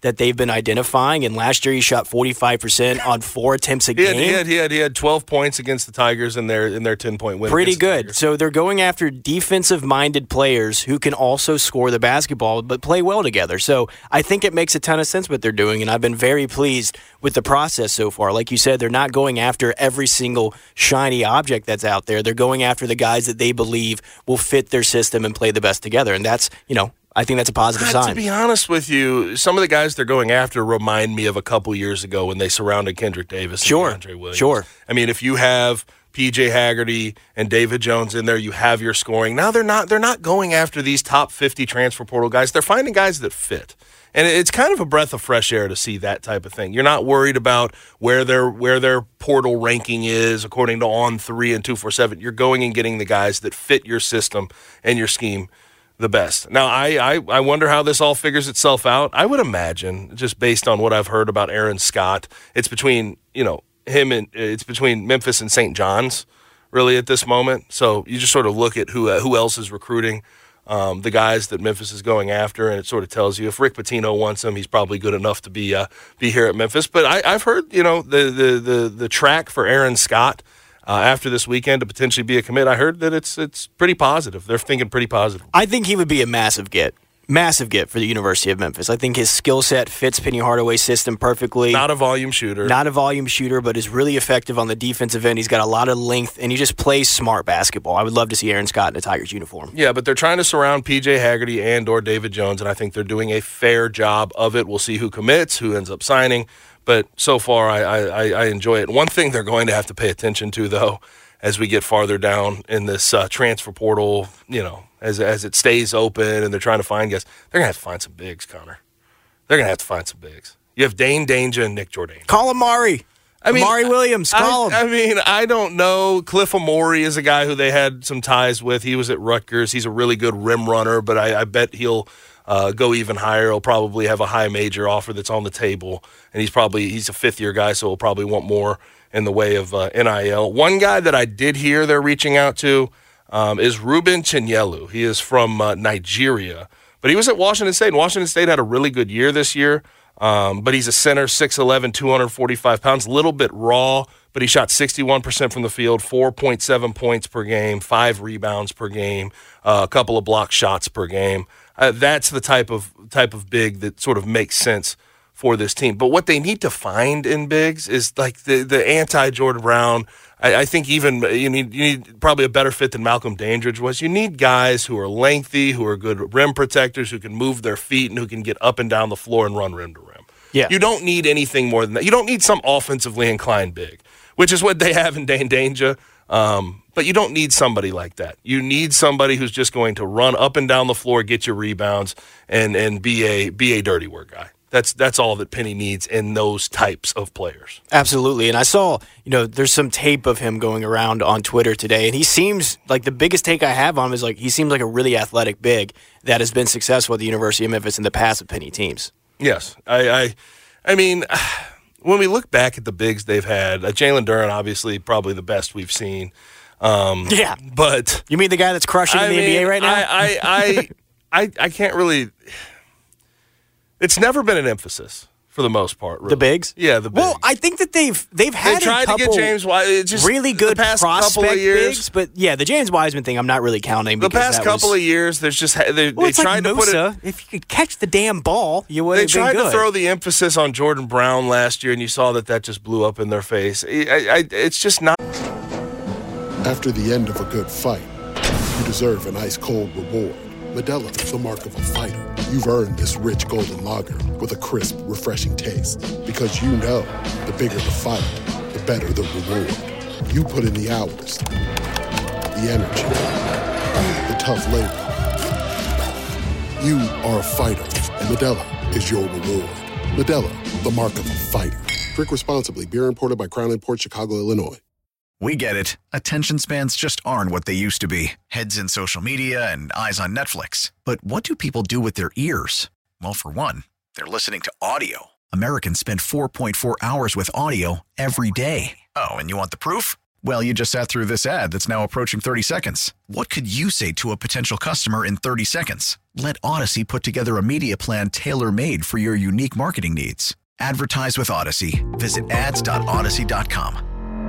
that they've been identifying. And last year he shot forty-five percent on four attempts a he game. Had, he, had, he, had, he had twelve points against the Tigers in their in their ten-point win. Pretty good. So they're going after defensive-minded players who can also score the basketball but play well together. So I think it makes a ton of sense what they're doing, and I've been very pleased with the process so far. Like you said, they're not going after every single shiny object that's out there. They're going after the guys that they believe will fit their system and play the best together, and that's, you know, I think that's a positive God, sign. To be honest with you, some of the guys they're going after remind me of a couple years ago when they surrounded Kendrick Davis and sure. DeAndre Williams. Sure. I mean, if you have P J Haggerty and David Jones in there, you have your scoring. Now they're not they're not going after these top fifty transfer portal guys. They're finding guys that fit. And it's kind of a breath of fresh air to see that type of thing. You're not worried about where their where their portal ranking is according to On three and two forty-seven. You're going and getting the guys that fit your system and your scheme the best. Now, I, I, I wonder how this all figures itself out. I would imagine, just based on what I've heard about Aaron Scott, it's between, you know, him and it's between Memphis and Saint John's, really, at this moment. So you just sort of look at who uh, who else is recruiting. Um, the guys that Memphis is going after, and it sort of tells you if Rick Pitino wants him, he's probably good enough to be uh, be here at Memphis. But I, I've heard, you know, the the the, the track for Aaron Scott uh, after this weekend to potentially be a commit. I heard that it's it's pretty positive. They're thinking pretty positive. I think he would be a massive get. Massive get for the University of Memphis. I think his skill set fits Penny Hardaway's system perfectly. Not a volume shooter. Not a volume shooter, but is really effective on the defensive end. He's got a lot of length, and he just plays smart basketball. I would love to see Aaron Scott in a Tigers uniform. Yeah, but they're trying to surround P J Haggerty and or David Jones, and I think they're doing a fair job of it. We'll see who commits, who ends up signing, but so far I, I, I enjoy it. One thing they're going to have to pay attention to, though, as we get farther down in this uh, transfer portal, you know, as as it stays open and they're trying to find guys, they're going to have to find some bigs, Connor. They're going to have to find some bigs. You have Dane Danger and Nick Jordan. Call Amari. I mean, Amari Williams, call I, him. I mean, I don't know. Cliff Amori is a guy who they had some ties with. He was at Rutgers. He's a really good rim runner, but I, I bet he'll uh, go even higher. He'll probably have a high major offer that's on the table, and he's probably he's a fifth-year guy, so he'll probably want more in the way of uh, N I L. One guy that I did hear they're reaching out to um, is Ruben Chinyelu. He is from uh, Nigeria, but he was at Washington State, and Washington State had a really good year this year, um, but he's a center, six eleven, two hundred forty-five pounds, a little bit raw, but he shot sixty-one percent from the field, four point seven points per game, five rebounds per game, uh, a couple of block shots per game. Uh, that's the type of type of big that sort of makes sense for this team. But what they need to find in bigs is like the, the anti-Jordan Brown. I, I think even you need you need probably a better fit than Malcolm Dandridge was. You need guys who are lengthy, who are good rim protectors, who can move their feet and who can get up and down the floor and run rim to rim. Yeah. You don't need anything more than that. You don't need some offensively inclined big, which is what they have in Dane Danger. Um, but you don't need somebody like that. You need somebody who's just going to run up and down the floor, get your rebounds, and and be a be a dirty work guy. That's that's all that Penny needs in those types of players. Absolutely. And I saw, you know, there's some tape of him going around on Twitter today, and he seems like the biggest take I have on him is like he seems like a really athletic big that has been successful at the University of Memphis in the past with Penny teams. Yes. I I, I mean, when we look back at the bigs they've had, uh, Jalen Duren, obviously, probably the best we've seen. Um, yeah. But you mean the guy that's crushing I in the mean, N B A right now? I, I, I, I, I can't really – it's never been an emphasis for the most part. Really. The bigs? Yeah, the bigs. Well, I think that they've they've had they tried a couple to get James Wiseman. Just really good the past prospect couple of years, bigs, but yeah, the James Wiseman thing I'm not really counting. The because past that couple was, of years, there's just they, well, they it's tried like to put Musa. it. If you could catch the damn ball, you would. They have been tried good. to throw the emphasis on Jordan Brown last year, and you saw that that just blew up in their face. I, I, it's just not. After the end of a good fight, you deserve an ice-cold reward. Modelo, the mark of a fighter. You've earned this rich golden lager with a crisp, refreshing taste. Because you know, the bigger the fight, the better the reward. You put in the hours, the energy, the tough labor. You are a fighter, and Modelo is your reward. Modelo, the mark of a fighter. Drink responsibly. Beer imported by Crown Imports, Chicago, Illinois. We get it. Attention spans just aren't what they used to be. Heads in social media and eyes on Netflix. But what do people do with their ears? Well, for one, they're listening to audio. Americans spend four point four hours with audio every day. Oh, and you want the proof? Well, you just sat through this ad that's now approaching thirty seconds. What could you say to a potential customer in thirty seconds? Let Odyssey put together a media plan tailor-made for your unique marketing needs. Advertise with Odyssey. Visit ads dot odyssey dot com.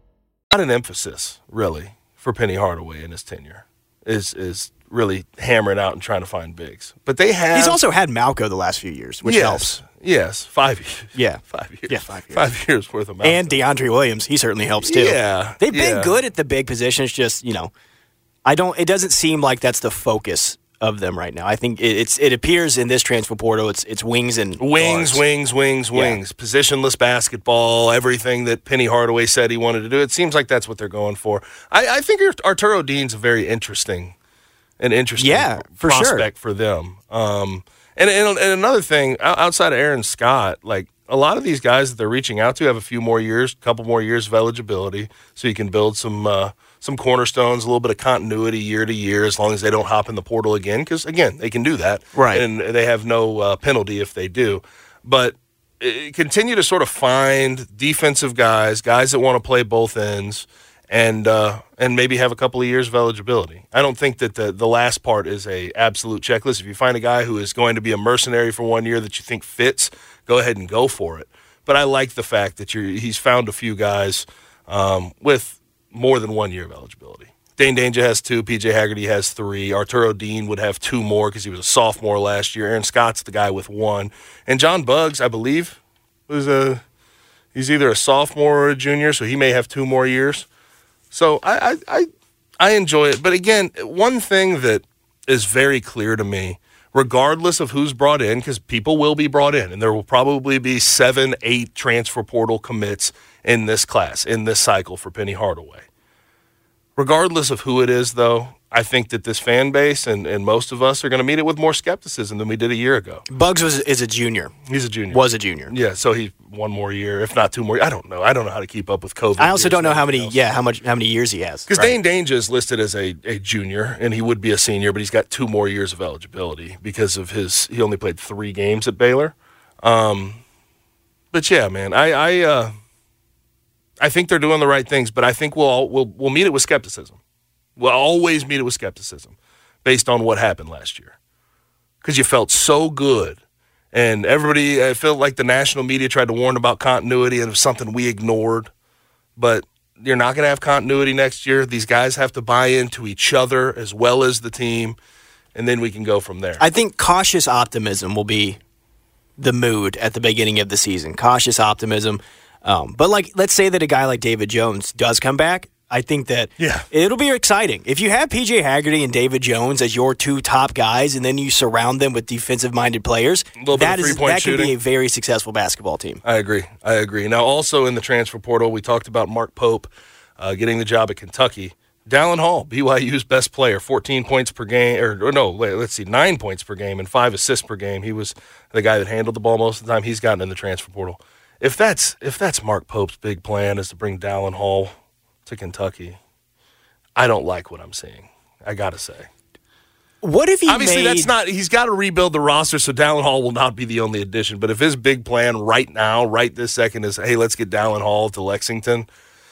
Not an emphasis, really, for Penny Hardaway in his tenure. Is is really hammering out and trying to find bigs. But they have... He's also had Malco the last few years, which yes, helps. Yes, five years. Yeah. Five years. Yeah, five years. Five years worth of Malco. And DeAndre Williams, he certainly helps too. Yeah. They've been yeah. good at the big positions, just, you know, I don't, it doesn't seem like that's the focus of them right now. I think it, it's it appears in this transfer portal, it's it's wings and Wings, guards. wings, wings, Yeah. wings. Positionless basketball, everything that Penny Hardaway said he wanted to do. It seems like that's what they're going for. I, I think Arturo Dean's a very interesting an interesting Yeah, for sure. prospect for them. Um, and, and and another thing, o- outside of Aaron Scott, like a lot of these guys that they're reaching out to have a few more years, a couple more years of eligibility, so you can build some uh, some cornerstones, a little bit of continuity year to year, as long as they don't hop in the portal again. Because again, they can do that, Right. And they have no uh, penalty if they do. But uh, continue to sort of find defensive guys, guys that want to play both ends. And uh, and maybe have a couple of years of eligibility. I don't think that the, the last part is a absolute checklist. If you find a guy who is going to be a mercenary for one year that you think fits, go ahead and go for it. But I like the fact that you're, he's found a few guys um, with more than one year of eligibility. Dane Danger has two. P J Haggerty has three. Arturo Dean would have two more because he was a sophomore last year. Aaron Scott's the guy with one. And John Buggs, I believe, was a he's either a sophomore or a junior, so he may have two more years. So I, I I I enjoy it. But again, one thing that is very clear to me, regardless of who's brought in, because people will be brought in, and there will probably be seven, eight transfer portal commits in this class, in this cycle for Penny Hardaway. Regardless of who it is, though, I think that this fan base and, and most of us are going to meet it with more skepticism than we did a year ago. Bugs was is a junior. He's a junior. Was a junior. Yeah, so he one more year, if not two more. I don't know. I don't know how to keep up with COVID. I also years don't know and how many. everything else. Yeah, how much? How many years he has? Because Right. Dane Danger is listed as a, a junior, and he would be a senior, but he's got two more years of eligibility because of his. He only played three games at Baylor. Um, but yeah, man, I I, uh, I think they're doing the right things, but I think we'll all, we'll we'll meet it with skepticism. We'll always meet it with skepticism based on what happened last year, because you felt so good. And everybody, I felt like the national media tried to warn about continuity, and it was something we ignored. But you're not going to have continuity next year. These guys have to buy into each other as well as the team, and then we can go from there. I think cautious optimism will be the mood at the beginning of the season. Cautious optimism. Um, but like, let's say that a guy like David Jones does come back. I think that yeah. it'll be exciting. If you have P J Haggerty and David Jones as your two top guys, and then you surround them with defensive-minded players, that is that could be a very successful basketball team. I agree. I agree. Now, also in the transfer portal, we talked about Mark Pope uh, getting the job at Kentucky. Dallin Hall, B Y U's best player, fourteen points per game, or, or no, wait, let's see, nine points per game and five assists per game. He was the guy that handled the ball most of the time. He's gotten in the transfer portal. If that's if that's Mark Pope's big plan is to bring Dallin Hall to Kentucky, I don't like what I'm seeing. I gotta say. What if he obviously made... that's not? He's got to rebuild the roster, so Dallin Hall will not be the only addition. But if his big plan right now, right this second, is hey, let's get Dallin Hall to Lexington.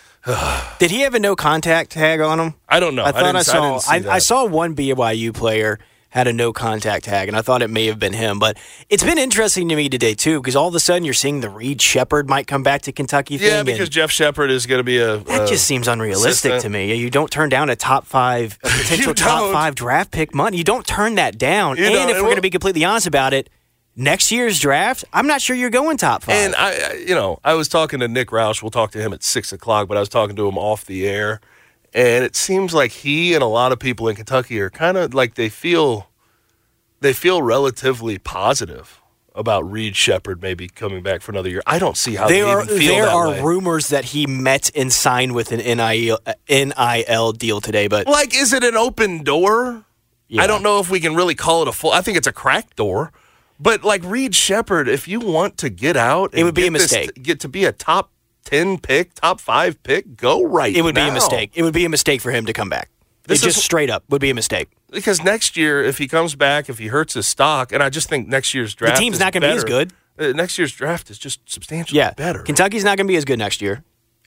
Did he have a no contact tag on him? I don't know. I thought I, I, saw. I, I, I saw one B Y U player had a no contact tag, and I thought it may have been him. But it's been interesting to me today too, because all of a sudden you're seeing the Reed Shepherd might come back to Kentucky thing. Yeah, because Jeff Shepard is going to be a. That a just seems unrealistic assistant. to me. You don't turn down a top five, a potential top don't. five draft pick money. You don't turn that down. You and don't. if we're Well- going to be completely honest about it, next year's draft, I'm not sure you're going top five. And I, I- you know, I was talking to Nick Roush. We'll talk to him at six o'clock, but I was talking to him off the air, and it seems like he and a lot of people in Kentucky are kind of like they feel, they feel relatively positive about Reed Shepherd maybe coming back for another year. I don't see how they, there are, even feel there that are way. rumors that he met and signed with an N I L, uh, N I L deal today, but Like, is it an open door? Yeah. I don't know if we can really call it a full. I think it's a cracked door. But like Reed Shepherd, if you want to get out, and It would be get a this- mistake. get to be a top ten pick, top five pick, go right. it would be now. a mistake. It would be a mistake for him to come back. This it just is- straight up would be a mistake. Because next year, if he comes back, if he hurts his stock, and I just think next year's draft, team's is not gonna be as better. good. Uh, next year's draft is just substantially Yeah, better. Kentucky's not going to be as good next year.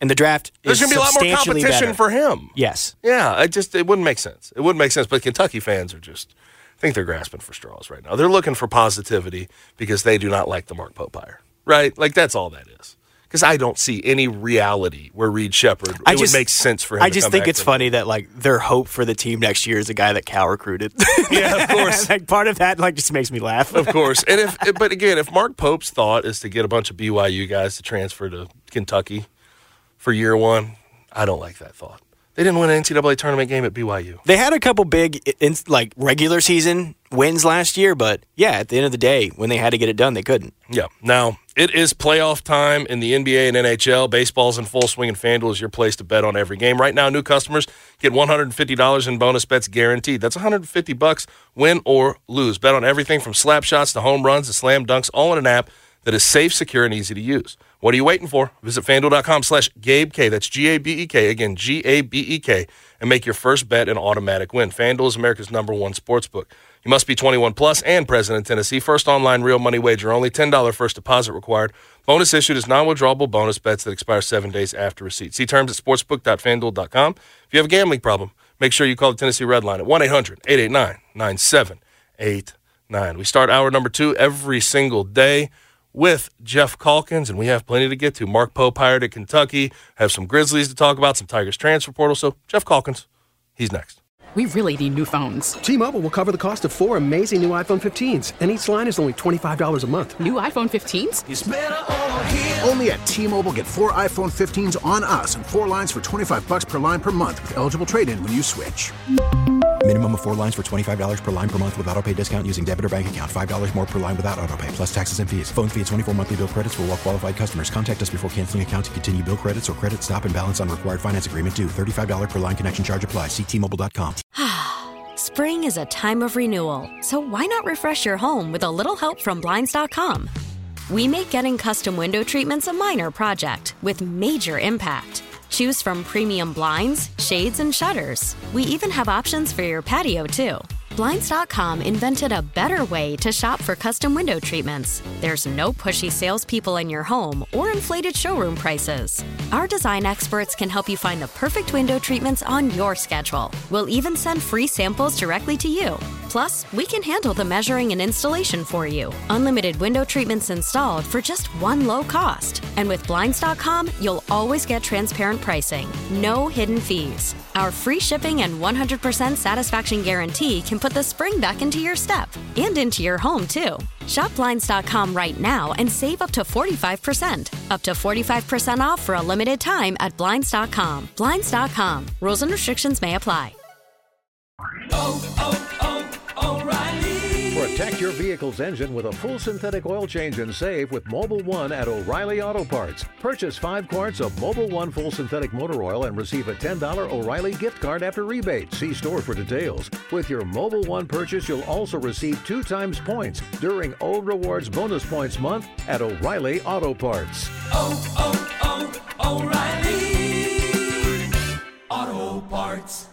And the draft There's is going to be a lot more substantially competition better. for him. Yes. Yeah, it just it wouldn't make sense. It wouldn't make sense. But Kentucky fans are just, I think they're grasping for straws right now. They're looking for positivity because they do not like the Mark Pope hire, right? Like, that's all that is. Because I don't see any reality where Reed Sheppard, it I just, would make sense for him I to just come think back it's from. funny that, like, their hope for the team next year is a guy that Cal recruited. Yeah, of course. Like, part of that, like, just makes me laugh. Of course. And if, but again, if Mark Pope's thought is to get a bunch of B Y U guys to transfer to Kentucky for year one, I don't like that thought. They didn't win an N C double A tournament game at B Y U. They had a couple big, in, like, regular season wins last year, but, yeah, at the end of the day, when they had to get it done, they couldn't. Yeah. Now, it is playoff time in the N B A and N H L. Baseball's in full swing, and FanDuel is your place to bet on every game. Right now, new customers get one hundred fifty dollars in bonus bets guaranteed. That's one hundred fifty bucks, win or lose. Bet on everything from slap shots to home runs to slam dunks, all in an app that is safe, secure, and easy to use. What are you waiting for? Visit FanDuel.com slash GabeK. That's G A B E K. Again, G A B E K. And make your first bet an automatic win. FanDuel is America's number one sportsbook. You must be twenty-one plus and present in Tennessee. First online real money wager only. ten dollars first deposit required. Bonus issued is non-withdrawable bonus bets that expire seven days after receipt. See terms at sportsbook dot fan duel dot com. If you have a gambling problem, make sure you call the Tennessee Red Line at one eight hundred eight eight nine nine seven eight nine. We start hour number two every single day with Jeff Calkins, and we have plenty to get to. Mark Pope hired at Kentucky, have some Grizzlies to talk about, some Tigers transfer portal. So Jeff Calkins, he's next. We really need new phones. T-Mobile will cover the cost of four amazing new iPhone fifteens, and each line is only twenty-five dollars a month. New iPhone fifteens? It's better over here. Only at T-Mobile, get four iPhone fifteens on us and four lines for twenty-five bucks per line per month with eligible trade-in when you switch. Minimum of four lines for twenty-five dollars per line per month with autopay discount using debit or bank account. five dollars more per line without autopay, plus taxes and fees. Phone fee at twenty-four monthly bill credits for well-qualified customers. Contact us before canceling account to continue bill credits or credit stop and balance on required finance agreement due. thirty-five dollars per line connection charge applies. See T Mobile dot com. Spring is a time of renewal, so why not refresh your home with a little help from Blinds dot com? We make getting custom window treatments a minor project with major impact. Choose from premium blinds, shades, and shutters. We even have options for your patio, too. Blinds dot com invented a better way to shop for custom window treatments. There's no pushy salespeople in your home or inflated showroom prices. Our design experts can help you find the perfect window treatments on your schedule. We'll even send free samples directly to you. Plus, we can handle the measuring and installation for you. Unlimited window treatments installed for just one low cost. And with Blinds dot com, you'll always get transparent pricing. No hidden fees. Our free shipping and one hundred percent satisfaction guarantee can put the spring back into your step and into your home, too. Shop Blinds dot com right now and save up to forty-five percent. Up to forty-five percent off for a limited time at Blinds dot com. Blinds dot com. Rules and restrictions may apply. Oh, oh, oh, O'Reilly. Protect your vehicle's engine with a full synthetic oil change and save with Mobile One at O'Reilly Auto Parts. Purchase five quarts of Mobile One full synthetic motor oil and receive a ten dollars O'Reilly gift card after rebate. See store for details. With your Mobile One purchase, you'll also receive two times points during O Rewards Bonus Points Month at O'Reilly Auto Parts. Oh, oh, oh, O'Reilly Auto Parts.